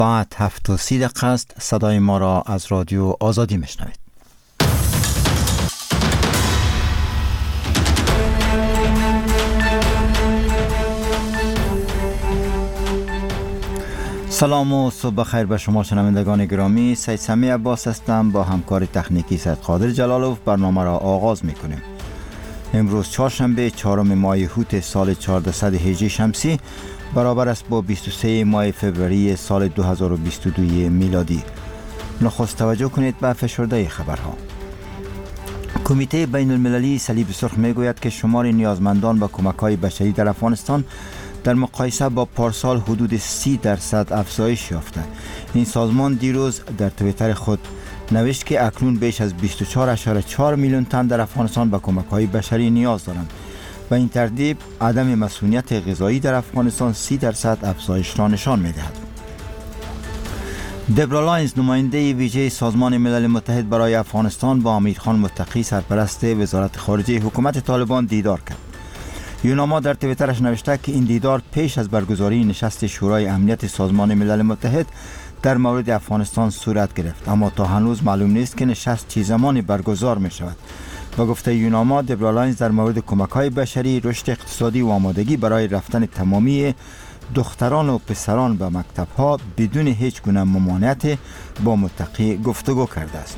ساعت 7:30 است. صدای ما را از رادیو آزادی میشنوید. سلام و صبح بخیر به شما شنوندگان گرامی. سید سمی عباس هستم. با همکار تکنیکی سید قادر جلالوف برنامه را آغاز میکنیم. امروز چهارشنبه 4 ماه هوت سال 1418 شمسی برابر است با 23 ماه فوریه سال 2022 میلادی. نخست توجه کنید به فشرده خبرها. کمیته بین المللی صلیب سرخ میگوید که شمار نیازمندان به کمک‌های بشری در افغانستان در مقایسه با پارسال حدود 30% افزایش یافته. این سازمان دیروز در توییتر خود نوشت که اکنون بیش از 24.4 میلیون تن در افغانستان به کمک‌های بشری نیاز دارند. و این ترتیب عدم مسئولیت غذایی در افغانستان 30% افزایش را نشان می‌دهد. دبرا لاینز نماینده ویژه سازمان ملل متحد برای افغانستان با امیرخان متقی سرپرست وزارت خارجه حکومت طالبان دیدار کرد. یوناما در توییترش نوشته که این دیدار پیش از برگزاری نشست شورای امنیت سازمان ملل متحد در مورد افغانستان صورت گرفت، اما تا هنوز معلوم نیست که نشست چه زمانی برگزار می شود. با گفته یوناما، دبرا لاینز در مورد کمک‌های بشری، رشد اقتصادی و آمادگی برای رفتن تمامی دختران و پسران به مکتب‌ها بدون هیچ گونه ممانعت با متقی گفتگو کرده است.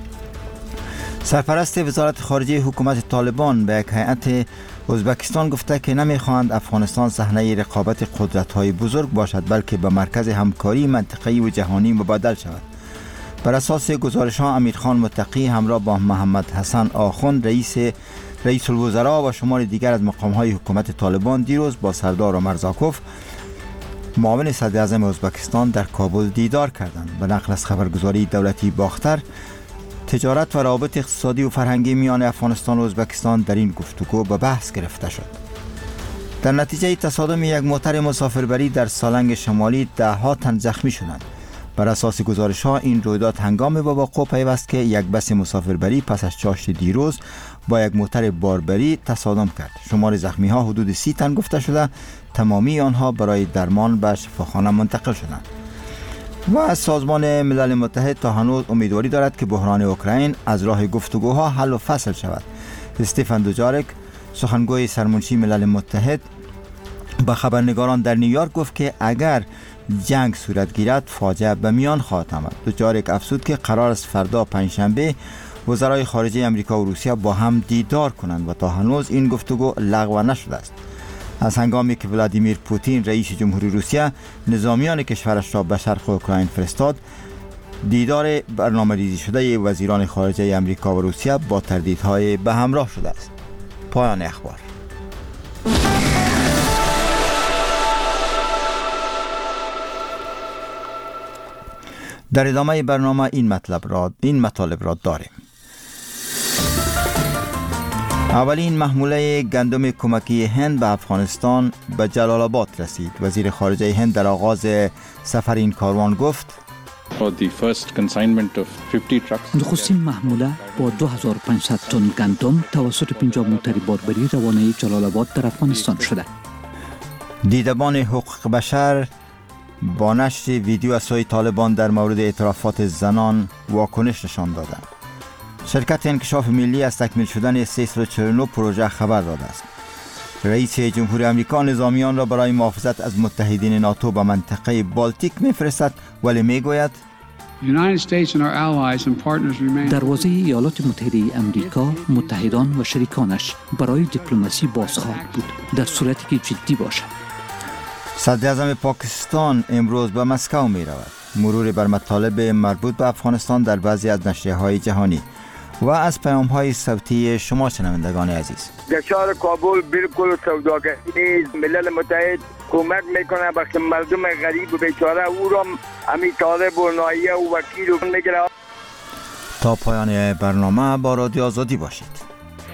سرپرست وزارت خارجه حکومت طالبان به یک هیئت ازبکستان گفته که نمی‌خواهند افغانستان صحنه رقابت قدرت‌های بزرگ باشد، بلکه به مرکز همکاری منطقه‌ای و جهانی مبادل شود. بر اساس گزارش‌ها، امیرخان متقی همراه با محمد حسن آخوند رئیس الوزراء و شمار دیگر از مقام‌های حکومت طالبان دیروز با سردار عمرزاکوف معاون صدر اعظم ازبکستان در کابل دیدار کردند. به نقل از خبرگزاری دولتی باختر، تجارت و روابط اقتصادی و فرهنگی میان افغانستان و ازبکستان در این گفتگو به بحث گرفته شد. در نتیجه تصادم یک موتر مسافربری در سالنگ شمالی 10 تن زخمی شدند. بر اساس گزارش‌ها این رویداد هنگامی به وقوع پیوست که یک بس مسافربری پس از چاشت دیروز با یک موتر باربری تصادم کرد. شمار زخمی‌ها حدود 30 تن گفته شده، تمامی آنها برای درمان به شفاخانه منتقل شدند. و از سازمان ملل متحد تا هنوز امیدواری دارد که بحران اوکراین از راه گفتگوها حل و فصل شود. استفان دوجارک، سخنگوی سرمنشی ملل متحد، به خبرنگاران در نیویورک گفت که اگر جنگ صورت گیرد فاجعه به میان خواهد آمد. دوجارک افزود که قرار است فردا پنجشنبه وزرای خارجه امریکا و روسیه با هم دیدار کنند و تا هنوز این گفتگو لغو نشده است. از هنگامی که ولادیمیر پوتین رئیس جمهوری روسیه نظامیان کشورش را به شرق اوکراین فرستاد، دیدار برنامه‌ریزی شده وزیران خارجه امریکا و روسیه با تردیدهای به همراه شده است. پایان اخبار. در ادامه برنامه این مطالب را داریم. اولین محموله گندم کمکی هند به افغانستان به جلال آباد رسید. وزیر خارجه هند در آغاز سفر این کاروان گفت: نخستین محموله با 2500 تن گندم توسط 50 موتر باربری روانه جلال آباد در افغانستان شده. دیدبان حقوق بشر با نشر ویدیو از سوی طالبان در مورد اعترافات زنان واکنش نشان دادند. شرکت انکشاف ملی از تکمیل شدن 349 پروژه خبر داده است. رئیس جمهوری آمریکا نظامیان را برای محافظت از متحدین ناتو به منطقه بالتیک می‌فرستد، ولی میگوید دروازه ایالات متحده آمریکا، متحدان و شریکانش برای دیپلماسی باز خواهد بود در صورتی که جدی باشد. صدر اعظم پاکستان امروز به مسکو می رود. مرور بر مطالب مربوط به افغانستان در بعضی از نشریه‌های جهانی و از پیام‌های صوتی شما شنوندگان عزیز. در شهر کابل بالکل سوداگری نیست. ملل متحد کمک میکنه به مردم غریب و بیچاره، او را همین طالب و نایه و وکیل میگیره. تا پایان برنامه با رادیو آزادی باشید.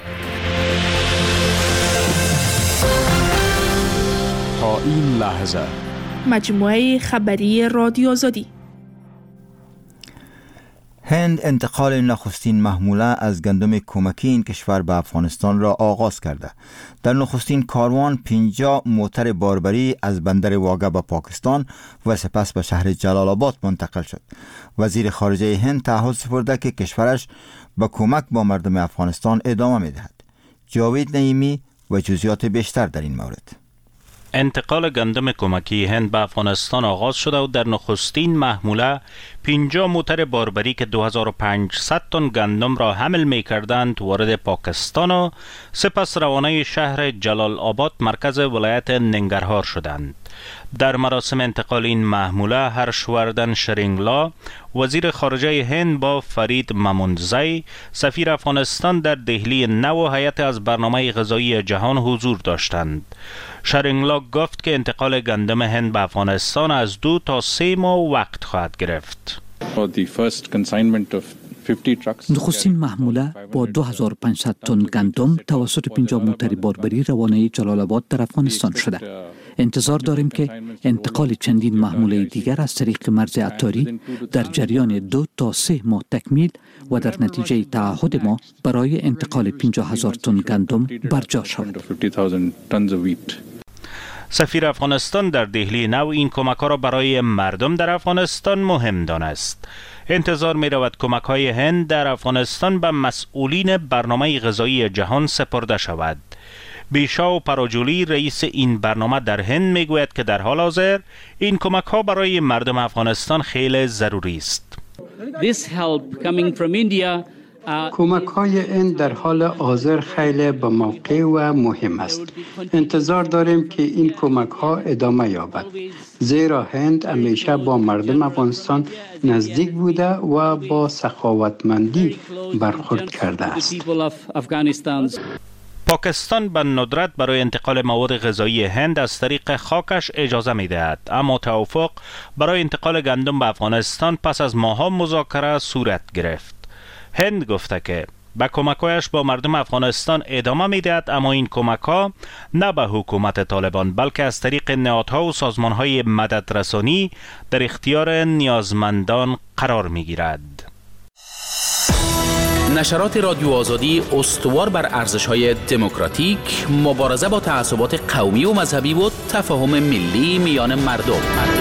تا این لحظه مجموعه خبری رادیو آزادی. هند انتقال نخستین محموله از گندم کمکی این کشور به افغانستان را آغاز کرده. در نخستین کاروان 50 موتر باربری از بندر واگه به پاکستان و سپس به شهر جلال آباد منتقل شد. وزیر خارجه هند تعهد سپرده که کشورش به کمک با مردم افغانستان ادامه می‌دهد. جاوید نعیمی و جزئیات بیشتر در این مورد. انتقال گندم کمکی هند به افغانستان آغاز شده و در نخستین محموله 50 موتر باربری که 2500 تن گندم را حمل می کردند وارد پاکستان و سپس روانه شهر جلال آباد مرکز ولایت ننگرهار شدند. در مراسم انتقال این محموله هرشوردن شرینگلا وزیر خارجه هند با فرید ممونزی سفیر افغانستان در دهلی نو هیئت از برنامه غذایی جهان حضور داشتند. شرینگلا گفت که انتقال گندم هند به افغانستان از 2 تا 3 ماه وقت خواهد گرفت. نخستین محموله با 2500 تن گندم توسط 50 موتر باربری روانه جلال آباد در افغانستان شده. انتظار داریم که انتقال چندین محموله دیگر از طریق مرز عطاری در جریان 2 تا 3 ماه تکمیل و در نتیجه تعهد ما برای انتقال 50,000 تن گندم برجا شود. سفیر افغانستان در دهلی نو این کمک‌ها را برای مردم در افغانستان مهم دانست. انتظار می رود کمک‌های هند در افغانستان به مسئولین برنامه غذایی جهان سپرده شود. بیشاو پراجولی رئیس این برنامه در هند می گوید که در حال حاضر این کمک‌ها برای مردم افغانستان خیلی ضروری است. کمک های این در حال حاضر خیلی به موقع و مهم است. انتظار داریم که این کمک ها ادامه یابد، زیرا هند همیشه با مردم افغانستان نزدیک بوده و با سخاوتمندی برخورد کرده است. پاکستان به ندرت برای انتقال مواد غذایی هند از طریق خاکش اجازه می دهد، اما توافق برای انتقال گندم به افغانستان پس از ماه‌ها مذاکره صورت گرفت. هند گفته که به کمک‌هایش با مردم افغانستان ادامه می‌دهد، اما این کمک‌ها نه به حکومت طالبان بلکه از طریق نهادها و سازمان‌های مددرسانی در اختیار نیازمندان قرار می‌گیرد. نشرات رادیو آزادی استوار بر ارزش‌های دموکراتیک، مبارزه با تعصبات قومی و مذهبی و تفاهم ملی میان مردم.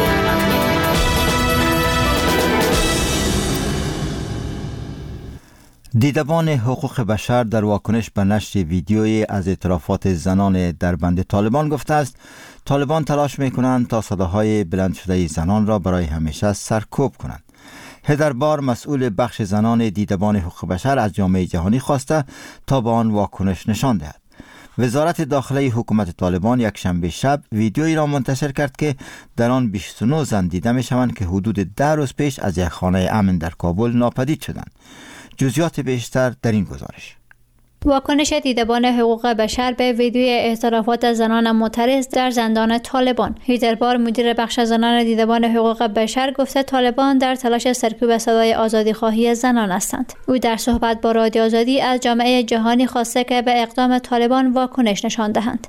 دیدبان حقوق بشر در واکنش به نشر ویدیویی از اعترافات زنان در بند طالبان گفته است طالبان تلاش می‌کنند تا صداهای بلند شده زنان را برای همیشه سرکوب کنند. هدر بار مسئول بخش زنان دیدبان حقوق بشر از جامعه جهانی خواسته تا به آن واکنش نشان دهد. وزارت داخلی حکومت طالبان یک شنبه شب ویدیویی را منتشر کرد که در آن 29 زن دیده می‌شوند که حدود 10 روز پیش از یک خانه امن در کابل ناپدید شدند. جزئیات بیشتر در این گزارش. واکنش دیدبان حقوق بشر به ویدیوی اعترافات زنان معترض در زندان طالبان. هیدر بار مدیر بخش زنان دیدبان حقوق بشر گفته طالبان در تلاش سرکوب صدای آزادیخواهی زنان هستند. او در صحبت با رادیو آزادی از جامعه جهانی خواسته که به اقدام طالبان واکنش نشان دهند.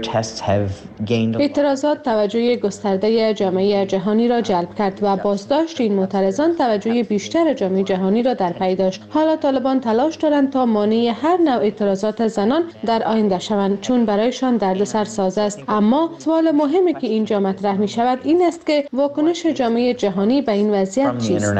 اعتراضات توجه گسترده جامعه جهانی را جلب کرد و بازداشت این معترضان توجه بیشتر جامعه جهانی را در پی داشت. حالا طالبان تلاش دارند تا مانع هر نوع اعتراضات زنان در آینده شوند، چون برایشان دردسر ساز است. اما سوال مهمی که اینجا مطرح می شود این است که واکنش جامعه جهانی به این وضعیت چیست؟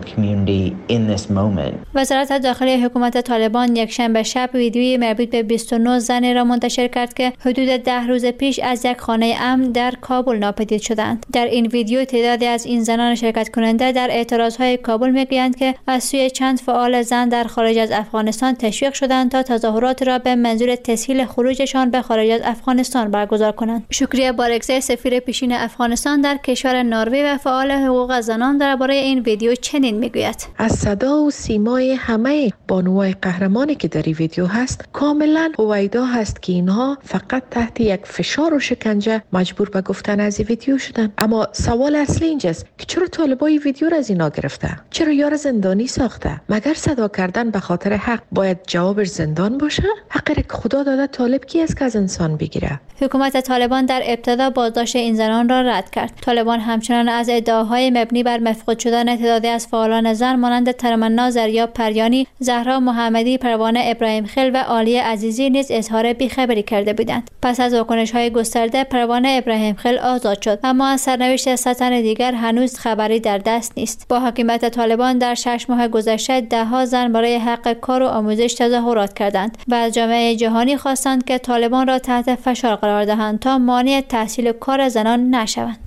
وزارت داخلی حکومت طالبان یک شنبه شب ویدیویی مربوط به 29 زن را منتشر کرد که حدود 10 روز پیش از یک خانه امن در کابل ناپدید شدند. در این ویدیو تعدادی از این زنان شرکت کننده در اعتراضهای کابل میگویند که از سوی چند فعال زن در خارج از افغانستان تشویق شدند تا تظاهرات را به منظور تسهیل خروجشان به خارج از افغانستان برگزار کنند. شکریه بارگزی سفیر پیشین افغانستان در کشور نروژ و فعال حقوق زنان درباره این ویدیو چنین میگوید: از صدا و سیمای همه بانوای قهرمانی که در این ویدیو هست کاملا هویدا هست که اینها فقط تحت یک فشار و شکنجه مجبور به گفتن از این ویدیو شدن. اما سوال اصلی اینجاست که چرا طالبان این ویدیو را از اینا گرفته؟ چرا یار زندانی ساخته؟ مگر صدا کردن به خاطر حق باید جواب زندان انسان باشه؟ حقی که خدا داده، طالب کی است که از انسان بگیره؟ حکومت طالبان در ابتدا بازداشت این زنان را رد کرد. طالبان همچنان از ادعاهای مبنی بر مفقود شدن تعدادی از فعالان زن مانند ترمنا زریا پریانی، زهرا محمدی، پروانه ابراهیم خیل و عالیه عزیزی نیز اظهار بیخبری کرده بودند. پس از واکنش‌های گسترده، پروانه ابراهیم خیل آزاد شد، اما از سرنوشت 100 تن دیگر هنوز خبری در دست نیست. با حکومت طالبان در 6 ماه گذشته ده‌ها زن برای حق کار و آموزش تظاهرات کردند و از جامعه جهانی خواستند که طالبان را تحت فشار قرار دهند تا مانع تحصیل و کار زنان نشوند.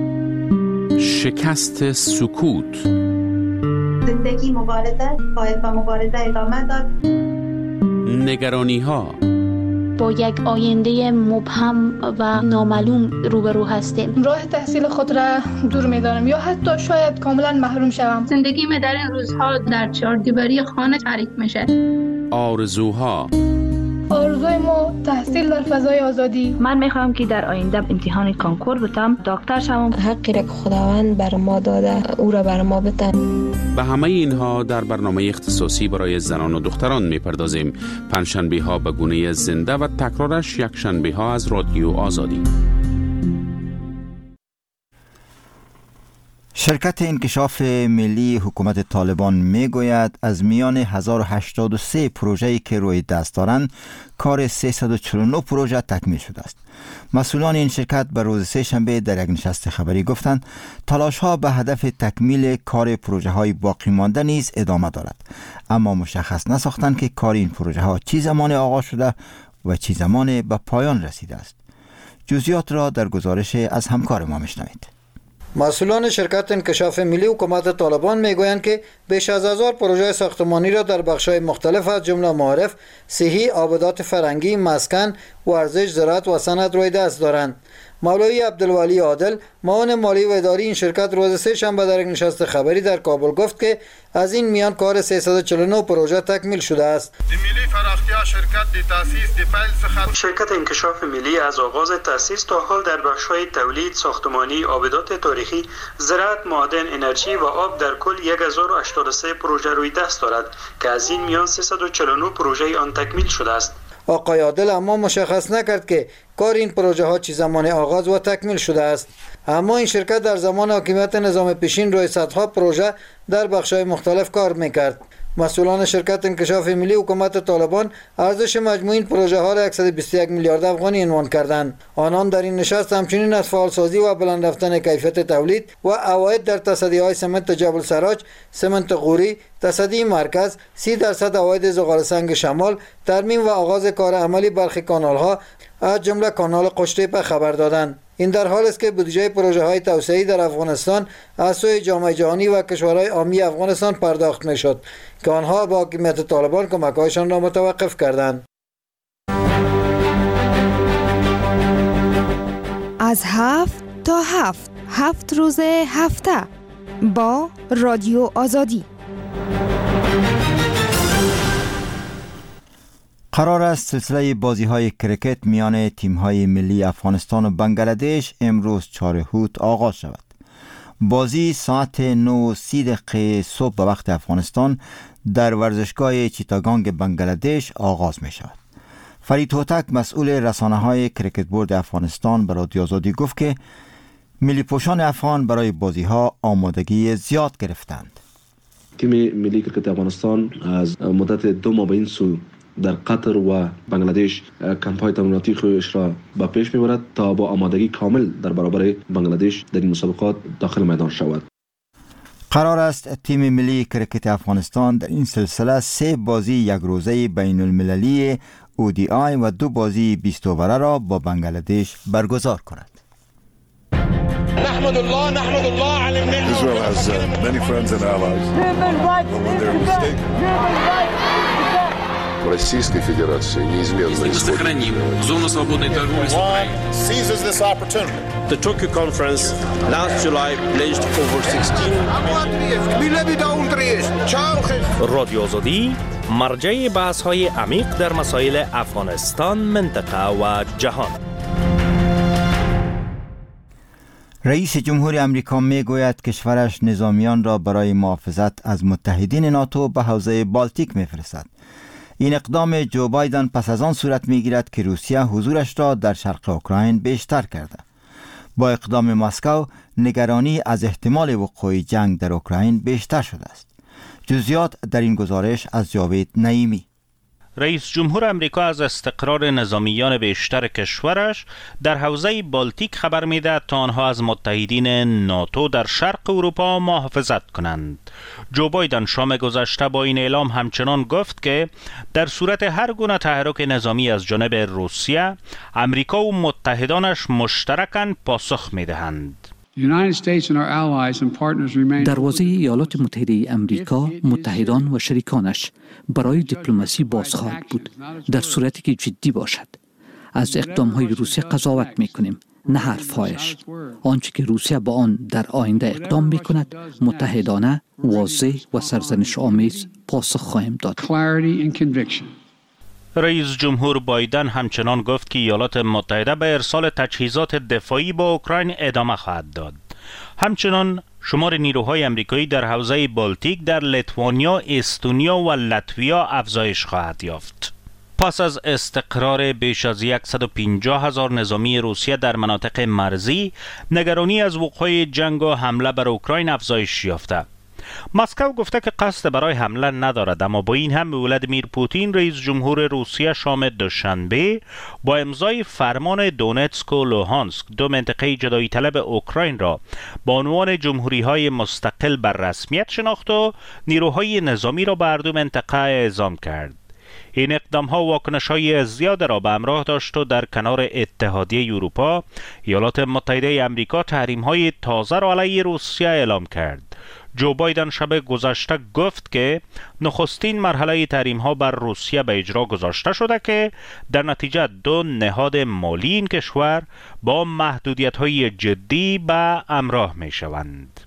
شکست سکوت. زندگی مبارزه، باید با مبارزه ادامه داد. نگرانی ها. با یک آینده مبهم و نامعلوم روبرو هستیم. راه تحصیل خود را دور می‌دانم یا حتی شاید کاملا محروم شوم. زندگی در این روزها در چهاردیواری خانه تعریف میشه. آرزوها. آرزوی ما تحصیل در فضای آزادی. من میخوام که در آینده امتحان کانکور بتم، دکتر شوم. حقی را که خداوند بر ما داده او را بر ما بده. به همه اینها در برنامه اختصاصی برای زنان و دختران میپردازیم. پنجشنبه ها به گونه زنده و تکرارش یک شنبه ها از رادیو آزادی. شرکت انکشاف ملی حکومت طالبان میگوید از میان 1083 پروژه‌ای که روی دست دارند، کار 349 پروژه تکمیل شده است. مسئولان این شرکت به روز سه‌شنبه در یک نشست خبری گفتند تلاش‌ها به هدف تکمیل کار پروژه‌های باقی مانده نیز ادامه دارد، اما مشخص نساختند که کار این پروژه‌ها چه زمان آغاز شده و چه زمان به پایان رسیده است. جزئیات را در گزارش از همکار ما میشنوید. مسئولان شرکت انکشاف ملی حکومت طالبان میگویند که بیش از 1000 پروژه ساختمانی را در بخش‌های مختلف از جمله معارف، صحی، آبادات فرهنگی، مسکن، ورزش، زراعت و صنعت روی دست دارند. مولوی عبدالولی عادل، معاون مالی و اداری این شرکت روز سه‌شنبه در یک نشست خبری در کابل گفت که از این میان کار 349 پروژه تکمیل شده است. شرکت انکشاف ملی از آغاز تأسیس تا حال در بخش‌های تولید، ساختمانی، آبادات تاریخی، زراعت، معدن، انرژی و آب در کل 1083 پروژه روی دست دارد که از این میان 349 پروژه آن تکمیل شده است. آقای عادل اما مشخص نکرد که کار این پروژه ها چه زمان آغاز و تکمیل شده است. اما این شرکت در زمان حاکمیت نظام پیشین روی صدها پروژه در بخش‌های مختلف کار میکرد. مسئولان شرکت انکشاف ملی حکومت طالبان ارزش مجموعی این پروژه ها را 121 میلیارد افغانی عنوان کردند. آنان در این نشست همچنین از فعالسازی و بلند رفتن کیفیت تولید و عواید در تصدیهای سمنت جبل سراج، سمنت غوری، تصدی مرکز، 30% عواید زغال سنگ شمال، ترمیم و آغاز کار عملی برخی کانال ها از جمله کانال قشتیپه خبر دادند. این در حال است که بودجه پروژه های توسعه‌ای در افغانستان از سوی جامعه جهانی و کشورهای عامی افغانستان پرداخت میشد که آنها با حکومت طالبان کمک‌هایشان را متوقف کردند. از 7 تا 7 روز هفته با رادیو آزادی. قرار است سلسله بازی‌های کرکت میان تیم‌های ملی افغانستان و بنگلادش امروز 4 هوت آغاز شود. بازی ساعت 9:30 صبح به وقت افغانستان در ورزشگاه چیتاگانگ بنگلادش آغاز می شود. فرید هوتک مسئول رسانه‌های کرکت بورد افغانستان به رادیو آزادی گفت که ملی پوشان افغان برای بازی‌ها آمادگی زیاد گرفتند. تیم ملی کرکت افغانستان از مدت 2 ماه به این سو در قطر و بنگلادش کمپ‌های تمریناتی خودش را به پیش می‌برد تا با آمادگی کامل در برابر بنگلادش در این مسابقات داخل میدان شود. قرار است تیم ملی کرکت افغانستان در این سلسله 3 بازی یک روزه بین المللی ODI و 2 بازی 20 اووره را با بنگلادش برگزار کند. نحمد الله على النعمة. Israel has many friends and allies. When they're mistaken. Российской Федерации неизменно сохраним зону свободной торговли с Украиной. Seizes this opportunity. The Tokyo conference last July pledged over 16 رادیو آزادی مرجع بحث‌های عمیق در مسائل افغانستان، منطقه و جهان. رئیس جمهور امریکا میگوید کشورش نظامیان را برای محافظت از متحدین ناتو به حوزه بالتیک میفرستد. این اقدام جو بایدن پس از آن صورت میگیرد که روسیه حضورش را در شرق اوکراین بیشتر کرده. با اقدام مسکو نگرانی از احتمال وقوع جنگ در اوکراین بیشتر شده است. جزئیات در این گزارش از جاوید نعیمی. رئیس جمهور امریکا از استقرار نظامیان بیشتر کشورش در حوزه بالتیک خبر می‌دهد تا آنها از متحدین ناتو در شرق اروپا محافظت کنند. جو بایدن شام گذشته با این اعلام همچنان گفت که در صورت هر گونه تحرک نظامی از جانب روسیه، امریکا و متحدانش مشترکاً پاسخ می‌دهند. دروازه ایالات متحده امریکا، متحدان و شریکانش برای دیپلماسی باز خواهد بود در صورتی که جدی باشد. از اقدام‌های روسیه قضاوت می‌کنیم، نه حرف‌هایش. آنچه که روسیه با آن در آینده اقدام می‌کند، متحدانه، واضح و سرزنش آمیز پاسخ خواهیم داد. رئیس جمهور بایدن همچنان گفت که ایالات متحده به ارسال تجهیزات دفاعی به اوکراین ادامه خواهد داد. همچنان شمار نیروهای آمریکایی در حوزه بالتیک در لیتوانیا، استونیا و لاتویا افزایش خواهد یافت. پس از استقرار بیش از 150,000 نظامی روسیه در مناطق مرزی، نگرانی از وقوع جنگ و حمله بر اوکراین افزایش یافته. مسکو گفته که قصد برای حمله ندارد، اما با این هم ولادیمیر پوتین رئیس جمهور روسیه شام دوشنبه با امضای فرمان دونتسک و لوهانسک، دو منطقه جدایی طلب اوکراین را با عنوان جمهوری‌های مستقل بر رسمیت شناخت و نیروهای نظامی را بر دو منطقه اعزام کرد. این اقدام‌ها واکنش‌های زیاد را به همراه داشت و در کنار اتحادیه اروپا، ایالات متحده آمریکا تحریم‌های تازه را علیه روسیه اعلام کرد. جو بایدن شب گذشته گفت که نخستین مرحله تحریم‌ها بر روسیه به اجرا گذاشته شده که در نتیجه دو نهاد مالی این کشور با محدودیت‌های جدی به همراه می‌شوند.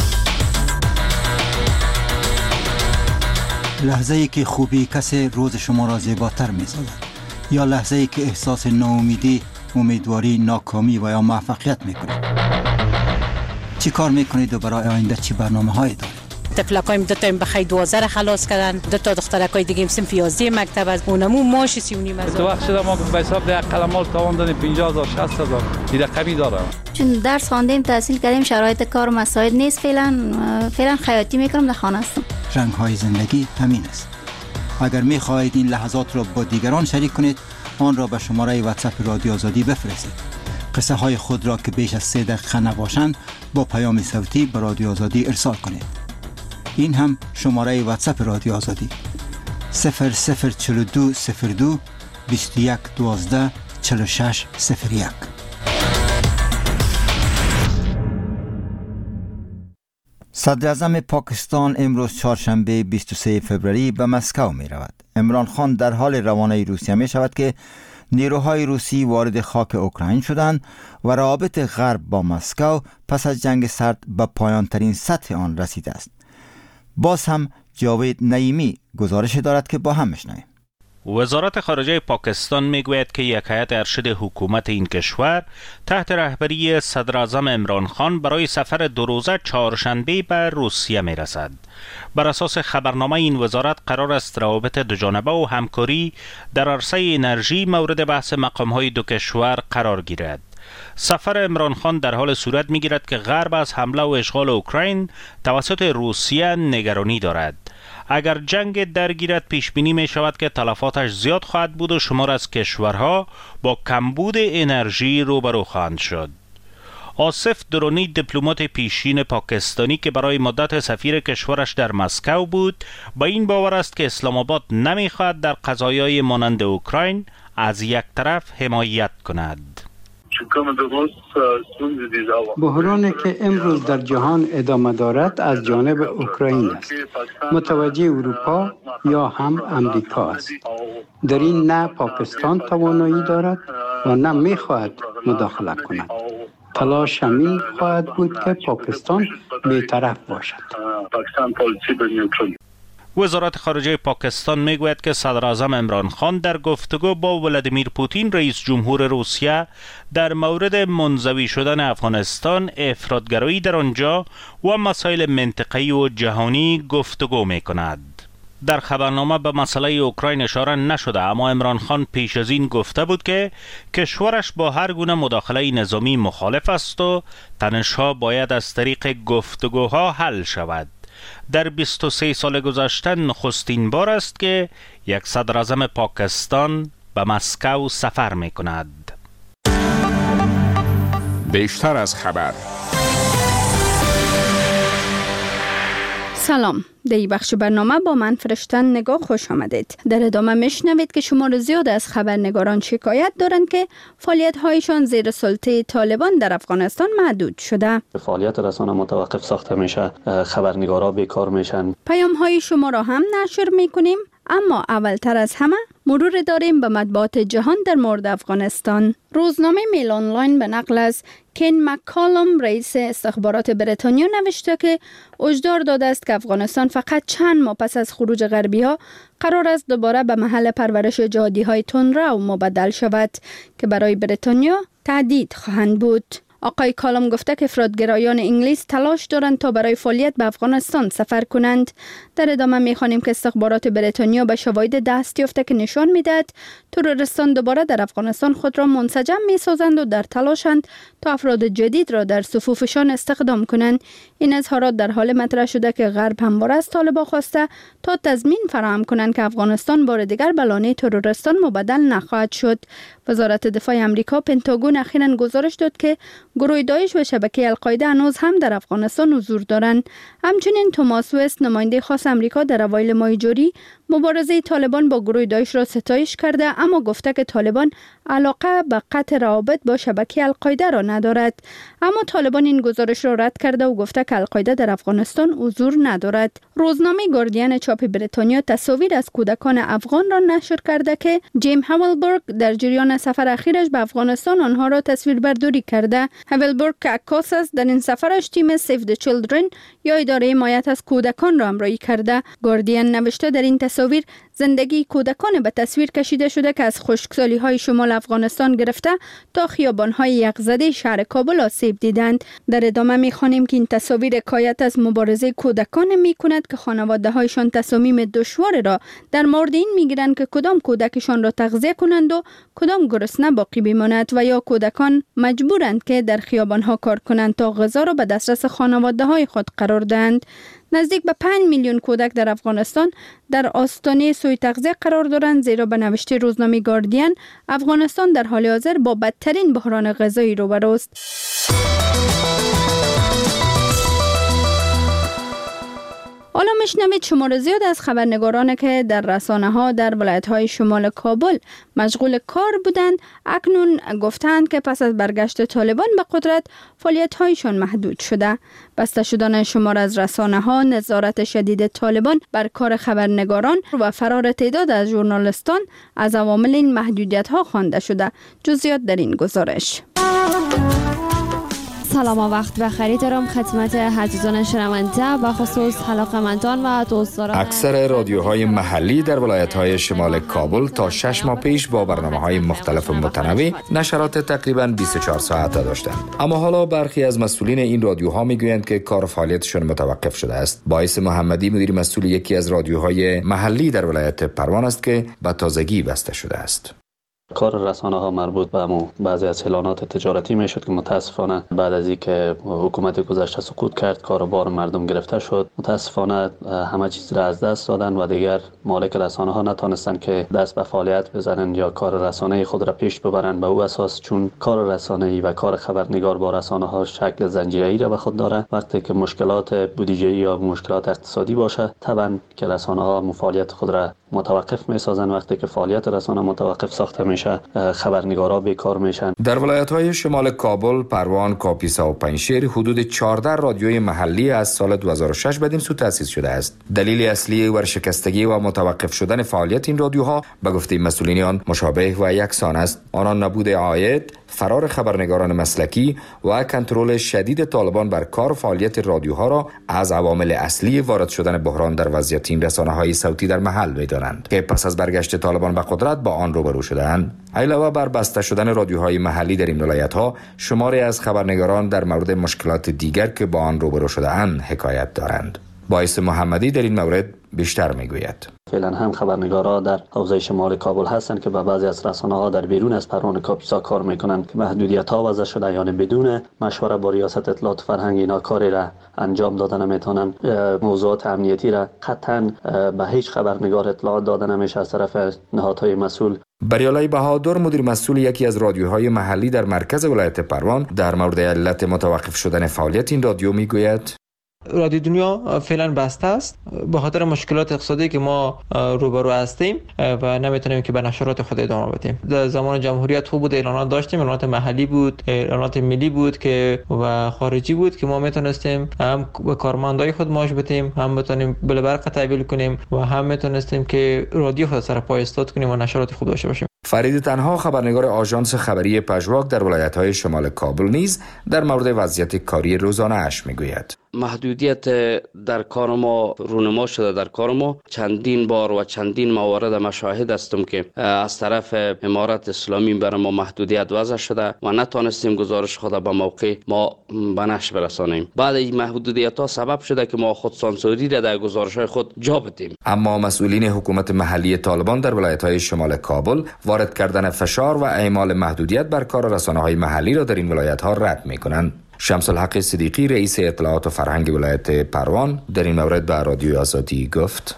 لحظه‌ای که خوبی کسی روز شما را زیباتر می‌سازد، یا لحظه‌ای که احساس ناامیدی، امیدواری، ناکامی و یا موفقیت می‌کنید. چی کار میکنید و برای آینده چی برنامه‌هایی دارید؟ طفلکایم دو تا بخی 12 خلاص کردن، دو تا دخترکای دیگه صنف 11 مکتب از اونمو ماش 39 از. تو وقت شده ما به حساب ده قلمال تاوان دادیم 50,000 60,000 این رقمی دارم. چون درس خواندیم، تحصیل کردیم، شرایط کار مساعد نیست، فعلا خیاطی میکنم، در خانه هستم. رنگ‌های زندگی همین است. اگر می‌خواهید این لحظات را با دیگران شریک کنید، آن را به شماره واتساپ رادیو آزادی بفرستید. قصه های خود را که بیش از 3 دقیقه نباشند با پیام صوتی به رادیو آزادی ارسال کنید. این هم شماره واتساپ رادیو آزادی 0042 02 21 12 46 01. صدر اعظم پاکستان امروز چهارشنبه 23 فوریه به مسکو می رود. عمران خان در حال روانه روسیه می شود که نیروهای روسی وارد خاک اوکراین شدند و روابط غرب با مسکو پس از جنگ سرد به پایان ترین سطح آن رسیده است. باز هم جاوید نعیمی گزارش دارد که با هم بشنویم. وزارت خارجه پاکستان میگوید که یک هیئت ارشد حکومت این کشور تحت رهبری صدر اعظم عمران خان برای سفر 2 روزه چهارشنبه به روسیه میرسد. بر اساس خبرنامه این وزارت قرار است روابط دوجانبه و همکاری در عرصه انرژی مورد بحث مقام‌های دو کشور قرار گیرد. سفر عمران خان در حال صورت میگیرد که غرب از حمله و اشغال اوکراین توسط روسیه نگرانی دارد. اگر جنگ درگیرد پیش بینی می شود که تلفاتش زیاد خواهد بود و شمار از کشورها با کمبود انرژی روبرو خواهند شد. آصف درونی دیپلمات پیشین پاکستانی که برای مدت سفیر کشورش در مسکو بود، با این باور است که اسلام آباد نمیخواهد در قضایای مانند اوکراین از یک طرف حمایت کند. بحرانی که امروز در جهان ادامه دارد از جانب اوکراین است. متوجه اروپا یا هم امریکا است. در این نه پاکستان توانایی دارد و نه می‌خواهد مداخله کند. تلاش همین خواهد بود که پاکستان بی‌طرف باشد. وزارت خارجه پاکستان میگوید که صدر اعظم عمران خان در گفتگو با ولادیمیر پوتین رئیس جمهور روسیه در مورد منزوی شدن افغانستان، افراطگرایی در آنجا و مسائل منطقه‌ای و جهانی گفتگو میکند. در خبرنامه به مسئله اوکراین اشاره نشده، اما عمران خان پیش از این گفته بود که کشورش با هر گونه مداخله نظامی مخالف است و تنش‌ها باید از طریق گفتگوها حل شود. در 23 سال گذشته نخستین بار است که یک صدراعظم پاکستان به مسکو سفر می کند. بیشتر از خبر. سلام، در این بخش برنامه با من فرشتن نگاه خوش آمدید. در ادامه میشنوید که شمار زیاد از خبرنگاران شکایت دارند که فعالیت‌هایشان زیر سلطه طالبان در افغانستان محدود شده. فعالیت رسانه متوقف ساخته میشه، خبرنگارا بیکار میشن. پیام‌های شما را هم نشر میکنیم، اما اولتر از همه مرور داریم به مطبوعات جهان در مورد افغانستان. روزنامه میل آنلاین به نقل از کین مککالم رئیس استخبارات بریتانیا نوشته که هشدار داده است که افغانستان فقط چند ماه پس از خروج غربی‌ها قرار است دوباره به محل پرورش جهادی‌های تندرو مبدل شود که برای بریتانیا تهدید خواهند بود. آقای کالم گفته که افراط‌گرایان انگلیس تلاش دارند تا برای فعالیت به افغانستان سفر کنند. در ادامه می‌خوانیم که استخبارات بریتانیا به شواهد دست یافته که نشان می‌دهد تروریستان دوباره در افغانستان خود را منسجم می‌سازند و در تلاشند تا افراد جدید را در صفوفشان استخدام کنند. این اظهارات در حال مطرح شده که غرب همواره از طالبان خواسته تا تضمین فراهم کنند که افغانستان بار دیگر به لانه تروریستان مبدل نخواهد شد. وزارت دفاع آمریکا پنتاگون اخیراً گزارش داد که گروه داعش و شبکه القاعده هنوز هم در افغانستان حضور دارند. همچنین توماس وست نماینده خاص آمریکا در اوایل ماه جاری مبارزه طالبان با گروه داعش را ستایش کرده، اما گفته که طالبان علاقه به قطع روابط با شبکه القاعده را ندارد. اما طالبان این گزارش را رد کرده و گفته که القاعده در افغانستان حضور ندارد. روزنامه گاردین چاپ بریتانیا تصاویر از کودکان افغان را نشر کرده که جیم هاولبرگ در جریان سفر اخیرش به افغانستان آنها را تصویربرداری کرده. هاولبرگ که عکاس است، در این سفرش تیم سیو د چیلدرن یا اداره حمایت از کودکان را همراهی کرده. گاردین نوشته در این تصاویر زندگی کودکان به تصویر کشیده شده که از خشکسالی های شمال افغانستان گرفته تا خیابان های یخزده شهر کابل آسیب دیدند. در ادامه می‌خوانیم که این تصاویر حکایت از مبارزه کودکان می‌کند که خانواده هایشان تصامیم دشوار را در مورد این می‌گیرند که کدام کودکشان را تغذیه کنند و کدام گرسنه باقی بماند و یا کودکان مجبورند که در خیابان ها کار کنند تا غذا را به دسترس خانواده های خود قرار دهند. نزدیک به 5 میلیون کودک در افغانستان در آستانه سوء تغذیه قرار دارند، زیرا به نوشته روزنامه گاردین افغانستان در حال حاضر با بدترین بحران غذایی روبروست. حالا میشنوید شمار زیاد از خبرنگاران که در رسانه‌ها در ولایت‌های شمال کابل مشغول کار بودند اکنون گفتند که پس از برگشت طالبان به قدرت فعالیت‌هایشان محدود شده. بسته شدن شمار از رسانه‌ها، نظارت شدید طالبان بر کار خبرنگاران و فرار تعداد از ژورنالیستان از عوامل این محدودیت‌ها خوانده شده. جزئیات در این گزارش. سلام و وقت بخیر دارم خدمت عزیزان شنونده و خصوص علاقه‌مندان و دوستداران. اکثر رادیوهای محلی در ولایت‌های شمال کابل تا 6 ماه پیش با برنامه‌های مختلف متنوع نشرات تقریباً 24 ساعته داشتند، اما حالا برخی از مسئولین این رادیوها میگویند که کار فعالیتشان متوقف شده است. باعث محمدی مدیر مسئول یکی از رادیوهای محلی در ولایت پروان است که به تازگی بسته شده است. کار رسانه ها مربوط به بعضی از اعلانات تجارتی میشد که متاسفانه بعد از اینکه حکومت گذشته سقوط کرد کاروبار مردم گرفته شد. متاسفانه همه چیز را از دست دادن و دیگر مالک رسانه ها نتونستن که دست به فعالیت بزنن یا کار رسانه خود را پیش ببرن به او اساس، چون کار رسانه‌ای و کار خبرنگار با رسانه ها شکل زنجیره‌ای را به خود داره. وقتی که مشکلات بودجه‌ای یا مشکلات اقتصادی باشه طبعا که رسانه ها فعالیت خود را متوقف می‌سازن. وقتی که فعالیت رسانه متوقف ساخته میشه خبرنگارا بیکار میشن. در ولایت‌های شمال کابل، پروان، کاپیسا و پنجشیر حدود 14 رادیوی محلی از سال 2006 بدین سو تأسیس شده است. دلیل اصلی ورشکستگی و متوقف شدن فعالیت این رادیوها به گفته مسئولین آن مشابه و یکسان است. آنان نبود عاید، فرار خبرنگاران مسلکی و کنترل شدید طالبان بر کار فعالیت رادیوها را از عوامل اصلی وارد شدن بحران در وضعیت این رسانه‌های صوتی در محل می‌دانند که پس از برگشت طالبان به قدرت با آن روبرو شدند. علاوه بر بسته شدن رادیوهای محلی در این ولایت‌ها، شماری از خبرنگاران در مورد مشکلات دیگر که با آن روبرو شده‌اند حکایت دارند. باعث محمدی در این مورد بیشتر میگوید. فعلا هم خبرنگارا در حوزه شمال کابل هستند که با بعضی از رسانه‌ها در بیرون از پروانه کاپیسا کار میکنند که محدودیت‌ها وضع شده، یعنی بدون مشوره با ریاست اطلاعات فرهنگ اینا کاری را انجام دادن نمیتونن. موضوعات امنیتی را قطعاً به هیچ خبرنگار اطلاعات داده نمیشه از طرف نهادهای مسئول. بریالای بهادر، مدیر مسئول یکی از رادیوهای محلی در مرکز ولایت پروان، در مورد علت متوقف شدن فعالیت این رادیو میگوید: رادیو دنیا فعلا بسته است به خاطر مشکلات اقتصادی که ما روبرو هستیم و نمیتونیم که به نشرات خود ادامه بدیم. در زمان جمهوریت خوب بود، اعلانات داشتیم، اعلانات محلی بود، اعلانات ملی بود که و خارجی بود که ما میتونستیم هم به کارمندای خود معاش بدیم، هم بتونیم بل برق تحویل کنیم و هم میتونستیم که رادیو خود سر پای استاد کنیم و نشرات خوب داشته باشیم. فرید تنها، خبرنگار آژانس خبری پژواک در ولایت‌های شمال کابل، نیز در مورد وضعیت کاری روزانه اش میگوید: محدودیت در کار ما رونما شده. در کار ما چندین بار و چندین موارد مشاهد هستم که از طرف امارت اسلامی برای ما محدودیت وضع شده و نتونستیم گزارش خود به موقع ما به نشر برسانیم. بعد این محدودیت ها سبب شده که ما خود سانسوری را در گزارش های خود جا بدیم. اما مسئولین حکومت محلی طالبان در ولایت‌های شمال کابل وارد کردن فشار و اعمال محدودیت بر کار رسانه‌های محلی را در این ولایت‌ها رد می‌کنند. شمس الحق صدیقی، رئیس اطلاعات و فرهنگ ولایت پروان، در این مورد به رادیو آزادی گفت: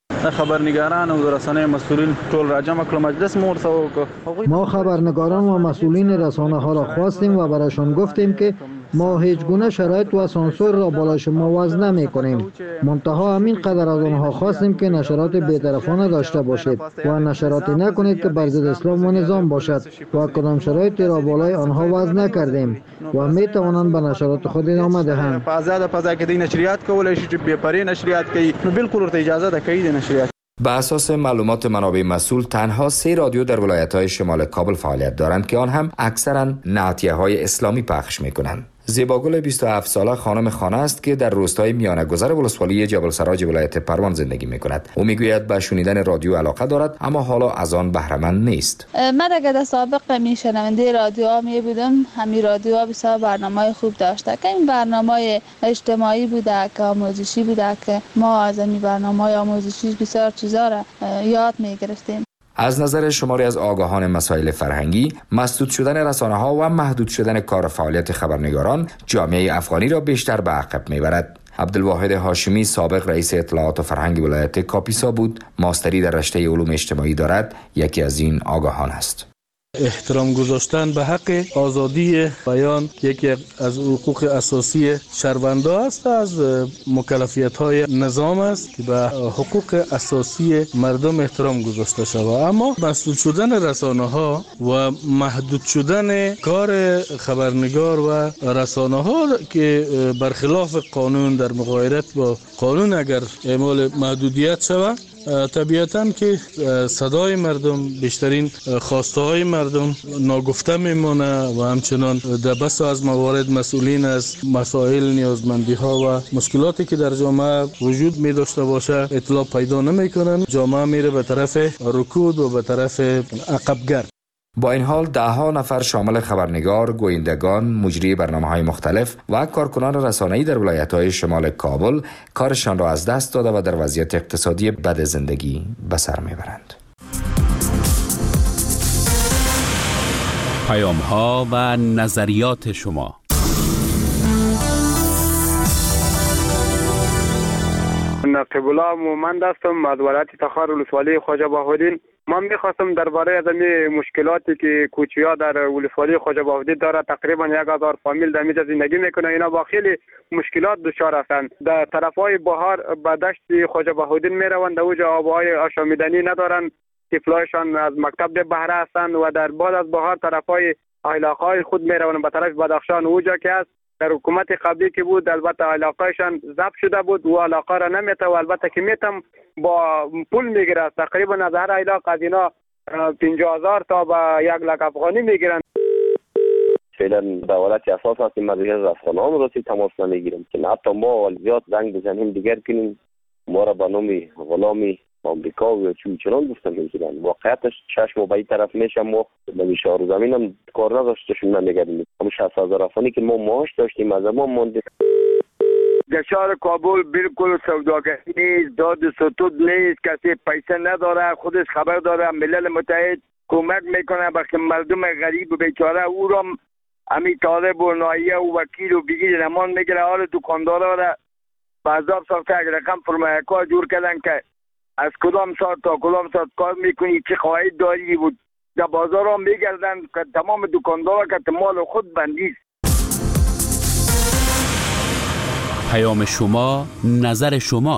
خبرنگاران و رسانه مسئولین طول را جمع کل مجلس مرسو. ما خبرنگاران و مسئولین رسانه ها را خواستیم و برایشان گفتیم که ما هیچ گونه شرایط و سانسور را بالای شما وضع نمی کنیم. منتها همین قدر از آنها خواستیم که نشرات بی‌طرفانه داشته باشید و نشراتی نکنید که بر ضد اسلام و نظام باشد و کدام شرایطی را بالای آنها وضع نکردیم و می توانند به نشرات خود ادامه دهند. پازا که دی نشریات کولای شي چې بې نشریات کوي، نو بالکل ورته اجازه ده کوي د نشریات. به اساس معلومات منابع مسئول، تنها 3 رادیو در ولایت‌های شمال کابل فعالیت دارند که آن هم اکثراً نعتیه‌های اسلامی پخش می‌کنند. زیباگل 27 ساله خانم خانه است که در روستای میانه گذر ولسوالی جبل سراج ولایت پروان زندگی می‌کند. او میگوید به شنیدن رادیو علاقه دارد اما حالا از آن بهره مند نیست. من در سابق میشنونده رادیو می بودم. همین رادیو بسیار برنامه‌های خوب داشته که این برنامه‌های اجتماعی بوده که آموزشی بوده که ما از این برنامه‌های آموزشی بسیار چیزا را یاد می‌گرفتیم. از نظر شماری از آگاهان مسائل فرهنگی، مسدود شدن رسانه‌ها و محدود شدن کار فعالیت خبرنگاران جامعه افغانی را بیشتر به عقب می‌برد. عبدالواحد هاشمی، سابق رئیس اطلاعات و فرهنگ ولایت کاپیسا بود، ماستری در رشته علوم اجتماعی دارد، یکی از این آگاهان است. احترام گذاشتن به حق آزادی بیان یکی از حقوق اساسی شهروندان است، از مکلفیت‌های نظام است که به حقوق اساسی مردم احترام گذاشته شود. اما مسدود شدن رسانه‌ها و محدود شدن کار خبرنگار و رسانه‌ها که برخلاف قانون در مغایرت با قانون اگر اعمال محدودیت شود، طبیعتاً که صدای مردم، بیشترین خواسته های مردم ناگفته میمونه و همچنان در بس از موارد مسئولین از مسائل، نیازمندی ها و مشکلاتی که در جامعه وجود می داشته باشه اطلاع پیدا نمی کنن. جامعه میره به طرف رکود و به طرف عقبگرد. با این حال 10 نفر شامل خبرنگار، گویندگان، مجری برنامه‌های مختلف و کارکنان رسانه‌ای در ولایت‌های شمال کابل کارشان را از دست داده و در وضعیت اقتصادی بد زندگی به سر میبرند. پیام‌ها و نظریات شما. نقیب الله مومند هستم از ولایت تخار ولسوالی خواجه بهاءالدین. من میخواستم درباره از مشکلاتی که کوچیا در ولسوالی خواجه بهاءالدین داره، تقریبا 1000 فامیل در اینجا زندگی میکنه، اینا با خیلی مشکلات دچار هستند. در طرفای بهار به دشت خواجه بهاءالدین میروند، اوجا آبهای آشامیدنی ندارن، طفلایشان از مکتب ده بهره هستند و در بعد از بهار طرفای علاقه خود میروند به طرف بدخشان، اوجا که است در حکومت قبلی که بود البته علاقهشان ضبط شده بود و علاقه را نمیته و البته که میتم با پول میگیره، تقریبا از هر علاقه از اینا 50,000 تا به 100,000 افغانی میگیرن. فعلا به حالت اساس هستیم، از رسانه‌ها رسید تماس نمیگیریم که حتی ما زیاد زنگ بزنیم دیگر کنیم ما را به نام غلامی آمریکا و چون گفتن میگیرن. واقعیتش چشم و به این طرف میشم، ما به شهر زمین هم کار نداشتشون نمیگردیم. همون 60,000 افغانی که ما معاش داشتیم از ما مونده. در شهر کابل بالکل سوداگری نیست، داد ستود نیست، کسی پیسه نداره، خودش خبر داره. ملل متحد کمک میکنه به مردم غریب و بیچاره، او را همین طالب و نایه و وکیل و بگیر نمان میگیره. حال دکاندارا را به عذاب ساخته. یک رقم فرمایکار جور کردن که از کدام ساعت تا کدام ساعت کار میکنی، چه خواهید داری بود. در بازار هم میگردن که تمام دکاندارا که مال خود بندیست. پیام شما، نظر شما.